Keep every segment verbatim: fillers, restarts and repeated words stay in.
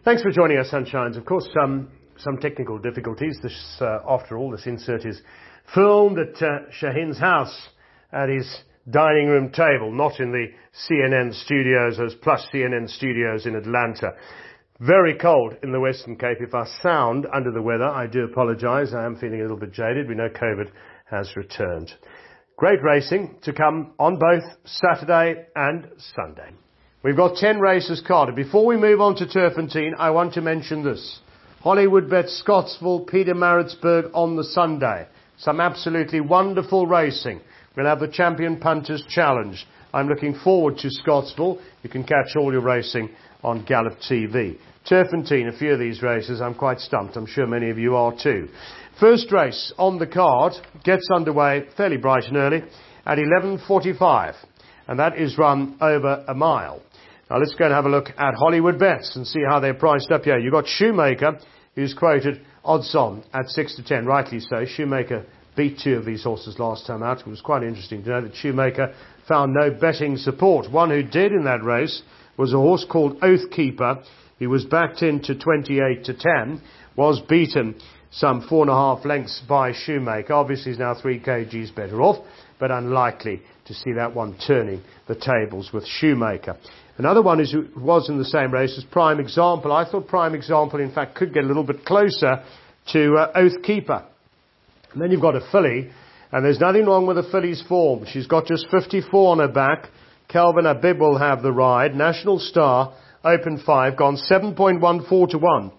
Thanks for joining us, Sunshines. Of course, um, some technical difficulties. This, uh, after all, this insert is filmed at uh, Shaheen's house at his dining room table, not in the C N N studios, those Plus C N N studios in Atlanta. Very cold in the Western Cape. If I sound under the weather, I do apologise. I am feeling a little bit jaded. We know COVID has returned. Great racing to come on both Saturday and Sunday. We've got ten races carded. Before we move on to Turfentine, I want to mention this. Hollywoodbet Scottsville, Pietermaritzburg on the Sunday. Some absolutely wonderful racing. We'll have the Champion Punters Challenge. I'm looking forward to Scottsville. You can catch all your racing on Gallop T V. Turfentine, a few of these races, I'm quite stumped. I'm sure many of you are too. First race on the card gets underway fairly bright and early at eleven forty-five. And that is run over a mile. Now let's go and have a look at Hollywoodbets and see how they're priced up here. You've got Shoemaker, who's quoted odds on at six to ten. Rightly so. Shoemaker beat two of these horses last time out. It was quite interesting to know that Shoemaker found no betting support. One who did in that race was a horse called Oathkeeper. He was backed into twenty-eight to ten, was beaten some four and a half lengths by Shoemaker. Obviously he's now three kgs better off, but unlikely to see that one turning the tables with Shoemaker. Another one is, who was in the same race as Prime Example. I thought Prime Example, in fact, could get a little bit closer to uh, Oathkeeper. And then you've got a filly, and there's nothing wrong with the filly's form. She's got just fifty-four on her back. Calvin Abib will have the ride. National Star, Open five, gone seven point one four to one.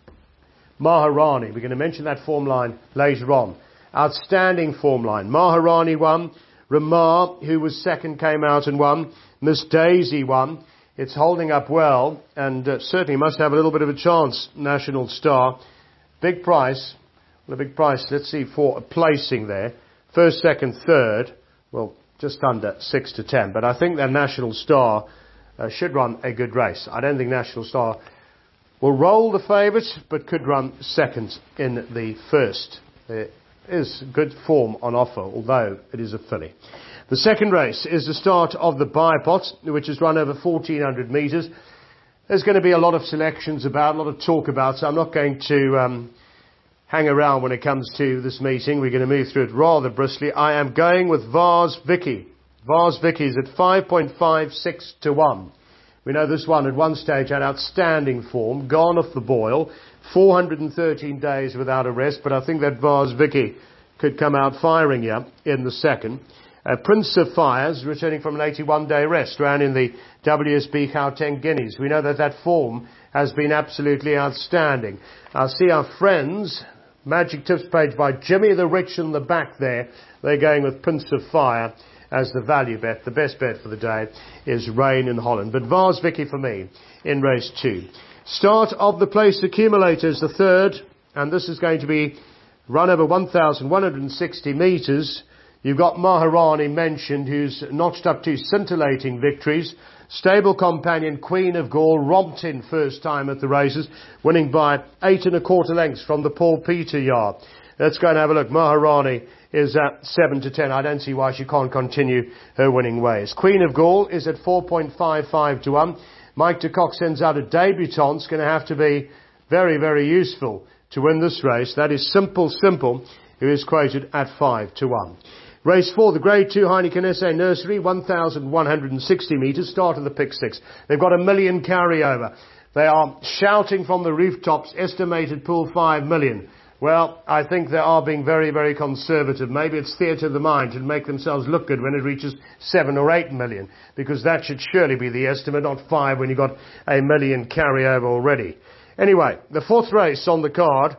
Maharani, we're going to mention that form line later on. Outstanding form line. Maharani won. Ramar, who was second, came out and won. Miss Daisy won. It's holding up well, and uh, certainly must have a little bit of a chance. National Star. Big price. Well, a big price, let's see, for a placing there. First, second, third. Well, just under six to ten. But I think that National Star uh, should run a good race. I don't think National Star will roll the favourite, but could run second in the first. There is good form on offer, although it is a filly. The second race is the start of the Bipot, which is run over fourteen hundred metres. There's going to be a lot of selections about, a lot of talk about, so I'm not going to um, hang around when it comes to this meeting. We're going to move through it rather briskly. I am going with Vars Vicky. Vars Vicky is at five point five six to one. We know this one at one stage had outstanding form, gone off the boil, four hundred thirteen days without a rest, but I think that Vars Vicky could come out firing here in the second. Uh, Prince of Fires, returning from an eighty-one day rest, ran in the W S B Gauteng Guineas. We know that that form has been absolutely outstanding. I'll see our friends, Magic Tips page by Jimmy the Rich in the back there. They're going with Prince of Fire as the value bet. The best bet for the day is Rain in Holland. But Vars Vicky for me in race two. Start of the place accumulators, the third, and this is going to be run over one thousand one hundred sixty metres. You've got Maharani mentioned, who's notched up two scintillating victories. Stable companion Queen of Gaul romped in first time at the races, winning by eight and a quarter lengths from the Paul Peter yard. Let's go and have a look. Maharani is at seven to ten. I don't see why she can't continue her winning ways. Queen of Gaul is at four point five five to one. Mike de Kock sends out a debutant. It's going to have to be very, very useful to win this race. That is Simple Simple, who is quoted at five to one. Race four, the Grade two Heineken S A Nursery, one thousand one hundred sixty metres, start of the pick six. They've got a million carryover. They are shouting from the rooftops, estimated pool five million. Well, I think they are being very, very conservative. Maybe it's theatre of the mind to make themselves look good when it reaches seven or eight million, because that should surely be the estimate, not five when you've got a million carryover already. Anyway, the fourth race on the card,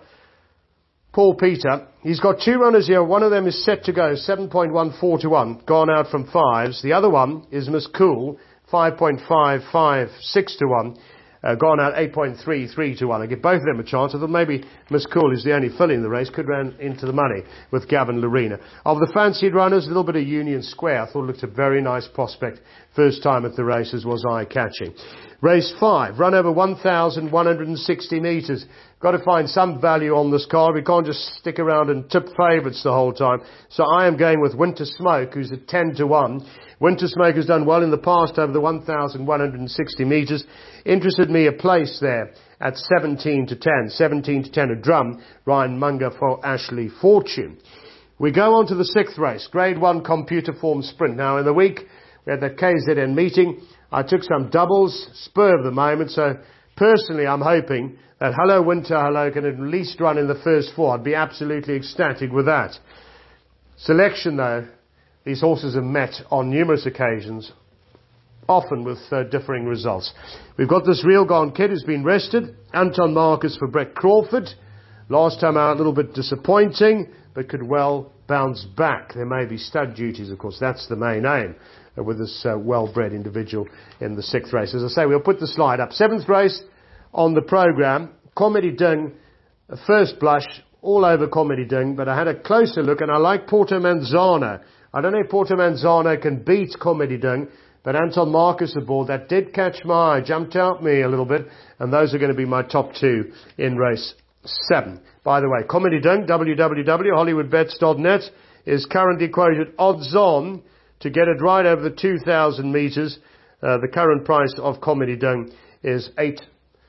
Paul Peter. He's got two runners here. One of them is set to go, seven point one four to one, gone out from fives. The other one is Miss Cool, five point five five six to one, uh, gone out eight point three three to one. I give both of them a chance. I thought maybe Miss Cool is the only filly in the race, could run into the money with Gavin Lorena. Of the fancied runners, a little bit of Union Square. I thought it looked a very nice prospect. First time at the races was eye-catching. Race five, run over one thousand one hundred sixty metres. Got to find some value on this card. We can't just stick around and tip favourites the whole time. So I am going with Winter Smoke, who's at ten to one. Winter Smoker's done well in the past over the one thousand one hundred sixty metres. Interested me a place there at seventeen to ten. seventeen to ten a drum. Ryan Munger for Ashley Fortune. We go on to the sixth race, Grade one Computer Form Sprint. Now, in the week, we had the K Z N meeting. I took some doubles, spur of the moment. So, personally, I'm hoping that Hello Winter Hello can at least run in the first four. I'd be absolutely ecstatic with that. Selection, though, these horses have met on numerous occasions, often with uh, differing results. We've got this Real Gone Kid who's been rested. Anton Marcus for Brett Crawford. Last time out, a little bit disappointing, but could well bounce back. There may be stud duties, of course. That's the main aim uh, with this uh, well-bred individual in the sixth race. As I say, we'll put the slide up. Seventh race on the programme. Comedy Dung, a first blush, all over Comedy Dung, but I had a closer look and I like Porto Manzano. I don't know if Porto Manzano can beat Comedy Dung, but Anton Marcus aboard, that did catch my eye, jumped out me a little bit, and those are going to be my top two in race seven. By the way, Comedy Dung, w w w dot hollywood bets dot net, is currently quoted odds on to get it right over the two thousand metres. Uh, the current price of Comedy Dung is eight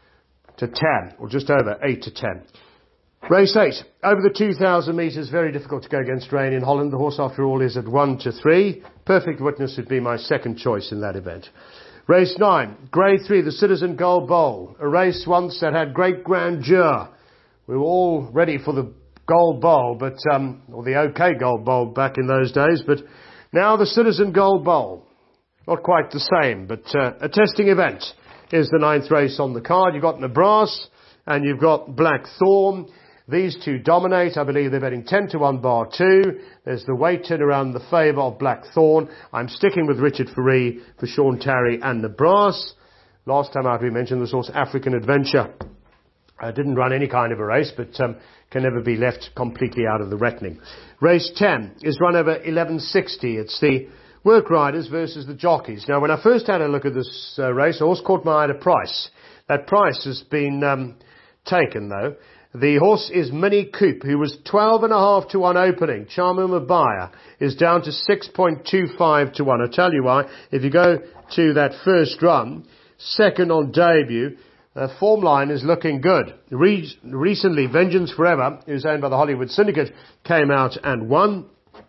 to ten, or just over eight to ten. Race eight, over the two thousand metres, very difficult to go against rain in Holland. The horse, after all, is at one to three. Perfect Witness would be my second choice in that event. Race nine, Grade three, the Citizen Gold Bowl. A race once that had great grandeur. We were all ready for the Gold Bowl, but, um, or the OK Gold Bowl back in those days, but now the Citizen Gold Bowl. Not quite the same, but uh, a testing event is the ninth race on the card. You've got Nebras and you've got Blackthorn. These two dominate. I believe they're betting ten to one bar two. There's the weight in around the favour of Blackthorn. I'm sticking with Richard Ferree for Sean Tarry and Nebras. Last time out we mentioned this horse, African Adventure. Uh, didn't run any kind of a race, but um, can never be left completely out of the reckoning. Race ten is run over eleven sixty. It's the work riders versus the jockeys. Now, when I first had a look at this uh, race, a horse caught my eye at a price. That price has been um, taken, though. The horse is Mini Coupe, who was twelve and a half to one opening. Chamu Mabaya is down to six point two five to one. I'll tell you why. If you go to that first run, second on debut, the uh, form line is looking good. Re- recently, Vengeance Forever, who's owned by the Hollywood Syndicate, came out and won.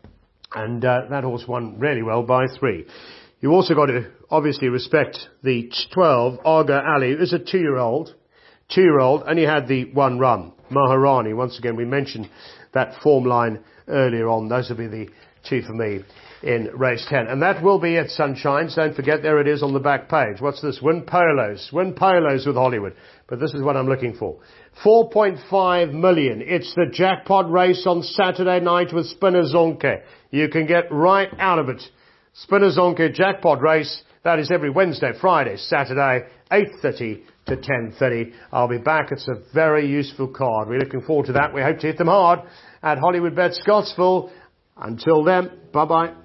And uh, that horse won really well by three. You also got to obviously respect the twelve, Arga Ali, who's a two-year-old. Two-year-old, only had the one run. Maharani, once again, we mentioned that form line earlier on. Those will be the two for me in race ten. And that will be at Sunshines. Don't forget, there it is on the back page. What's this? Win Polos. Win Polos with Hollywood. But this is what I'm looking for. four point five million. It's the jackpot race on Saturday night with Spinner Zonke. You can get right out of it. Spinner Zonke jackpot race. That is every Wednesday, Friday, Saturday, eight thirty to ten thirty. I'll be back. It's a very useful card. We're looking forward to that. We hope to hit them hard at Hollywood Bet Scottsville. Until then, bye-bye.